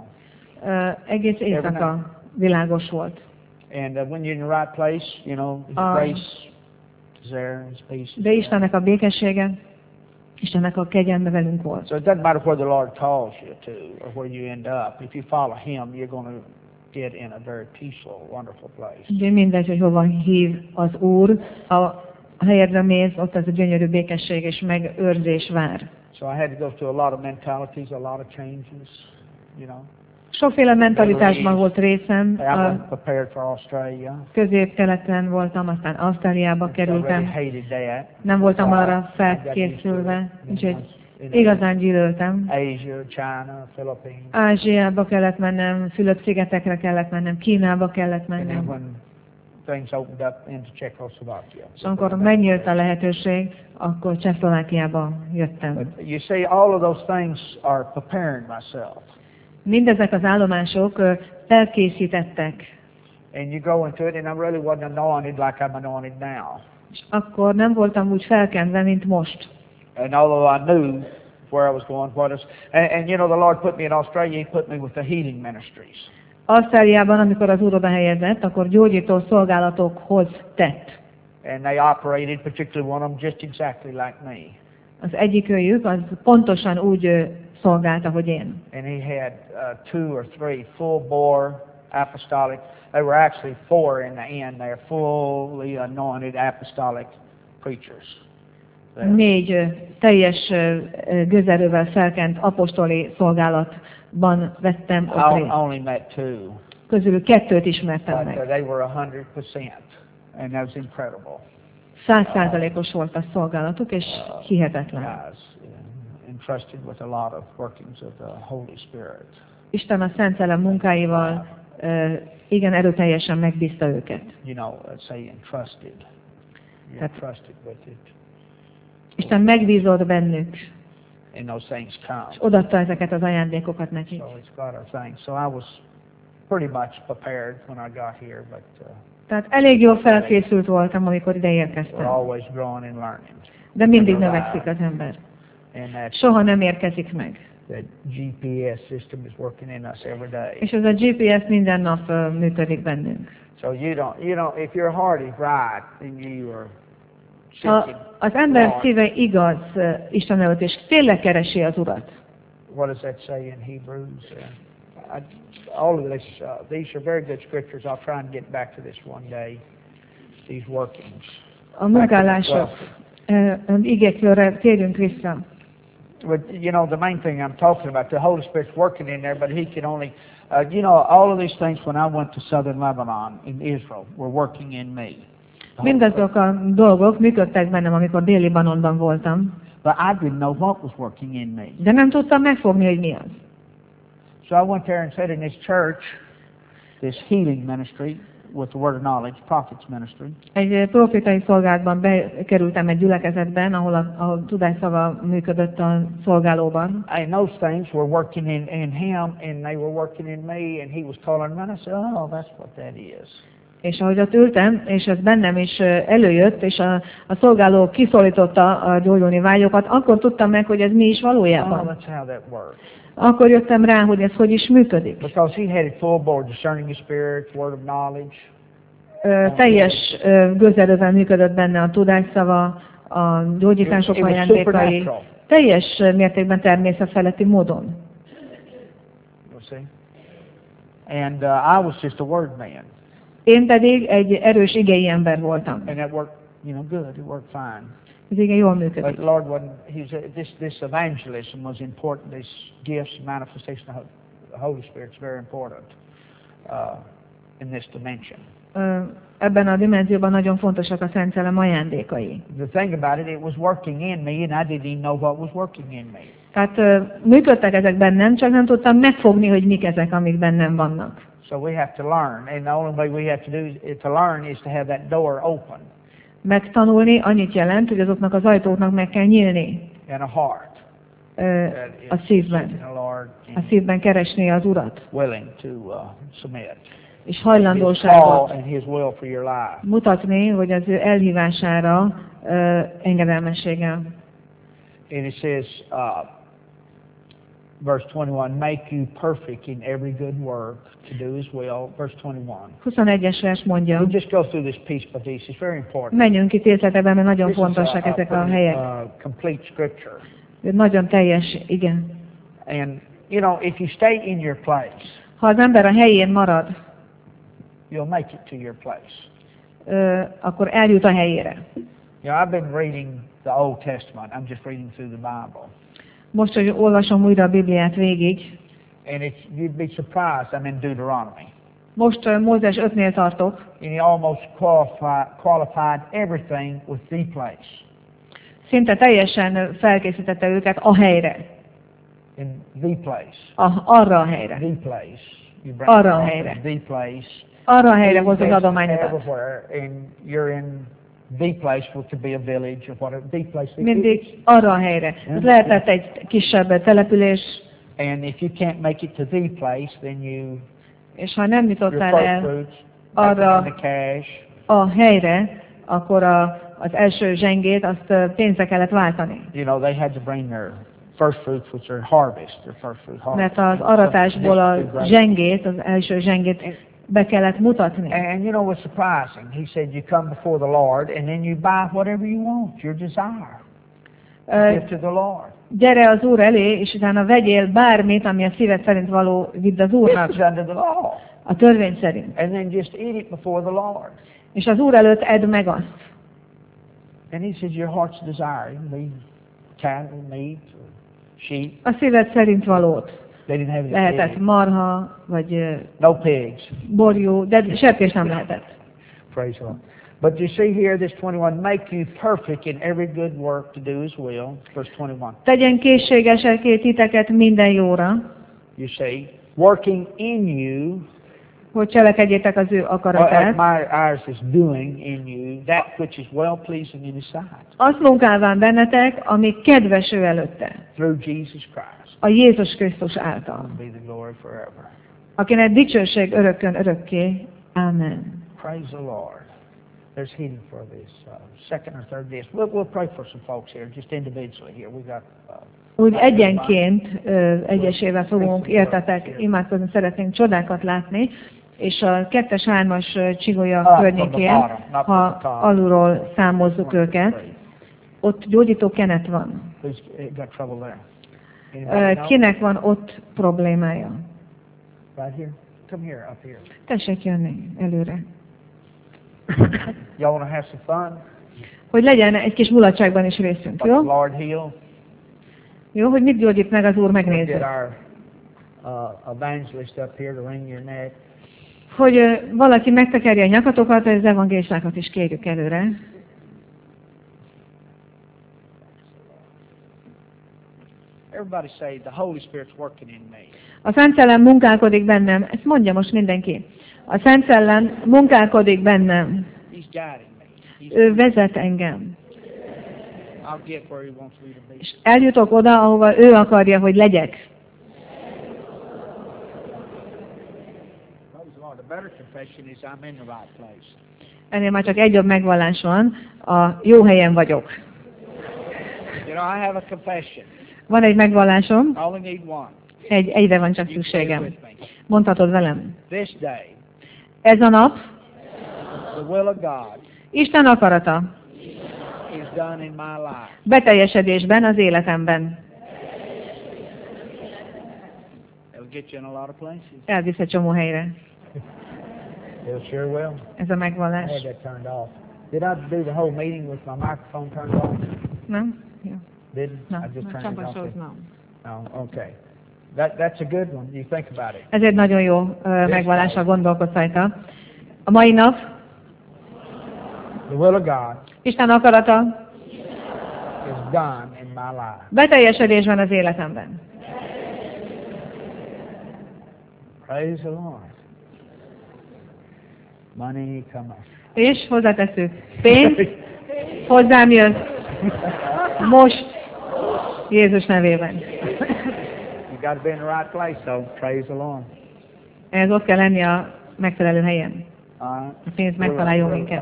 Egész éjszaka világos volt. And when you're in the right place, you know, His grace is there, His peace is De there. Istennek a békessége, Istennek a kegyelme velünk volt. So it doesn't matter where the Lord calls you to or where you end up. If you follow Him, you're going to get in a very peaceful, wonderful place. Úgyhogy mindegy, hogy hova hív az Úr, a helyedre mész, ott az a gyönyörű békesség és megőrzés vár. So I had to go through a lot of mentalities, a lot of changes, you know. Sokféle mentalitásban volt részem. I wasn't prepared for Australia. Közép-keleten voltam, aztán Ausztráliába So I really kerültem. hated that. Nem voltam arra felkészülve, úgyhogy igazán gyűlöltem. Asia, China, Philippines. Ázsiába kellett mennem, Fülöp-szigetekre kellett mennem, Kínába kellett And then mennem. when things opened up into Czechoslovakia. És amikor megnyílt a lehetőség, akkor Csehszlovákiába jöttem. But you see, all of those things are preparing myself. Mindezek az állomások felkészítettek, And you go into it, and I really wasn't anointed like I'm anointed now. és akkor nem voltam úgy felkenve, mint most. And although I knew where I was going, and you know, the Lord put me in Australia, He put me with the healing ministries. Ausztráliában, amikor az Úr oda helyezett, akkor gyógyító szolgálatokhoz tett. And they operated, particularly one of them, just exactly like me. Az egyikőjük az pontosan úgy szolgált, ahogy én. And he had 2 or 3 full-bore apostolic. They were actually 4 in the end. They're fully anointed apostolic preachers. 4 teljes gőzerővel felkent apostoli szolgálatban vettem ott I részt. only met 2. Közülük 2-t ismertem But meg. they were 100%. And that was incredible. 100%-os volt a szolgálatuk, és hihetetlen. Guys, entrusted with a lot of workings of the Holy Spirit. Isten a Szent Szellem munkáival igen erőteljesen megbízta őket. You know, say entrusted. You're entrusted with it. Isten megbízott bennük, And those things come. és odaadta ezeket az ajándékokat nekik. So it's got a thing. So I was pretty much prepared when I got here, but Tehát elég jól felkészült voltam, amikor ide we're érkeztem. always growing and learning. De mindig növekszik az ember. And that's Soha nem érkezik meg. The GPS system is working in us every day. És ez a GPS minden nap működik bennünk. So you don't, if your heart is right, then you are seeking. Ha az ember szíve igaz Isten előtt, és tényleg keresi az Urat. What does that say in Hebrews? All of this, these are very good scriptures. I'll try and get back to this one day. These workings. A munkálások igékről térjünk vissza. But the main thing I'm talking about, the Holy Spirit's working in there, but He can only, all of these things. When I went to southern Lebanon in Israel, were working in me. Mindazok a dolgok működtek bennem, amikor Dél-Libanonban voltam. But I didn't know what was working in me. De nem tudtam megfogni, hogy mi az. So I went there and said in this church, this healing ministry with the word of knowledge, prophets ministry. Egy profétai szolgálatban bekerültem egy gyülekezetben, ahol tudásszava működött a szolgálóban. And those things were working in him, and they were working in me, and he was calling me, and I said, oh, that's what that is. És ahogy ott ültem, és ez bennem is előjött, és a szolgáló kiszólította a gyógyulni vágyokat, akkor tudtam meg, hogy ez mi is valójában. Oh, that's how that works. Akkor jöttem rá, hogy ez hogy is működik. Because he had it full board, discerning the spirits, word of knowledge. Teljes gőzerővel működött benne a tudásszava, a gyógyítások ajándékai. Teljes mértékben természetfeletti módon. You see? And I was just a word man. Én pedig egy erős igei ember voltam. And that worked, good. It worked fine. Ez igen jól működik. But Lord, this evangelism was important. These gifts, manifestation of the Holy Spirit is very important in this dimension. Ebben a dimenzióban nagyon fontosak a Szent Szellem ajándékai. The thing about it was working in me, and I didn't even know what was working in me. Tehát működtek ezek bennem, csak nem tudtam megfogni, hogy mik ezek, amik bennem vannak. So we have to learn, and the only way we have to do to learn is to have that door open. Megtanulni annyit jelent, hogy azoknak az ajtóknak meg kell nyílni. In a heart. A szívben. A szívben keresni az Urat. Willing to submit. És hajlandóságot mutatni, hogy az ő elhívására engedelmességgel. And it says, verse 21, make you perfect in every good work to do His will. Verse 21. 21-es vers mondja. We'll just go through this piece by piece. It's very important. Menjünk ki részletekben, mert nagyon fontosak ezek a helyek. Complete scripture. Nagyon teljes, igen. And if you stay in your place, ha az ember a helyén marad, you'll make it to your place. Akkor eljut a helyére. I've been reading the Old Testament. I'm just reading through the Bible. Most, hogy olvasom újra a Bibliát végig. And you'd be surprised. I'm in Deuteronomy. Most Mózes 5-nél tartok. And he almost qualified everything with the place. Szinte teljesen felkészítette őket a helyre. In the place. Arra a helyre. The place. Arra a helyre. The place. Arra a helyre hoz az adományokat. And you're in the place, which could be a village or whatever. The place. Mindig arra a helyre. Ez lehetett egy kisebb település. And if you can't make it to the place, then you. És ha nem jutottál el arra a helyre, akkor az első zsengét azt pénzre kellett váltani. They had to bring their first fruits, which are harvest, their first fruit harvest. Mert az aratásból a zsengét, az első zsengét be kellett mutatni. And what's surprising? He said you come before the Lord and then you buy whatever you want, your desire. Give to the Lord. Gyere az Úr elé, és utána vegyél bármit, ami a szíved szerint való, vidd az Úrnak. It's under the law. A törvény szerint. And then just eat it before the Lord. És az Úr előtt edd meg azt. And he says your heart's desire, cattle, meat, sheep. A szíved szerint valót. They didn't have lehetett marha, vagy no pigs. Borjú, de sertés nem lehetett. Praise God. But you see here, this 21, make you perfect in every good work to do His will. Verse 21. Tegyen készségesekké titeket minden jóra. You see, working in you. Hogy cselekedjétek az ő akaratát. Ours is doing in you that which is well pleasing in His sight. Azt munkálván bennetek, ami kedves ő előtte. Through Jesus Christ. A Jézus Krisztus által. Be the glory forever. Akinek dicsőség örökkön örökké. Amen. Praise the Lord. There's healing for this second or third day. We'll pray for some folks here, just individually here. We got úgy egyenként, egyesével fogunk, értetek, imádkozni szeretnénk csodákat látni, és a 2-es, 3-as csigolya környékén, ha alulról számozzuk őket, ott gyógyító kenet van. Kinek van ott problémája? Tessék jönni előre. Hogy legyen egy kis mulatságban is részünk, jó? Jó, hogy mit gyógyít meg az Úr, megnézzük. Hogy valaki megtekerje a nyakatokat, az evangélistákat is kérjük előre. A Szent Szellem munkálkodik bennem. Ezt mondja most mindenki. A Szent Szellem munkálkodik bennem. Ő vezet engem. És eljutok oda, ahova ő akarja, hogy legyek. Ennél már csak egy jobb megvallás van, a jó helyen vagyok. Van egy megvallásom, egyre van csak szükségem. Mondhatod velem. Ez a nap Isten akarata beteljesedésben az életemben. Elvisz egy csomó helyre. Ez a megvallás. Nem? No, okay. That's a good one. You think about it. Ez egy nagyon jó megvallás, ha gondolkodsz rajta. A mai nap the will of God Isten akarata is done in my life. Beteljesedésben az életemben. Praise the Lord. Money cometh. És hozzátesszük. Pénz hozzám jön. Most Jézus nevében. You got to be in the right place, so praise the Lord. Ez ott kell lenni a megfelelő helyen. A pénz megtaláljon minket.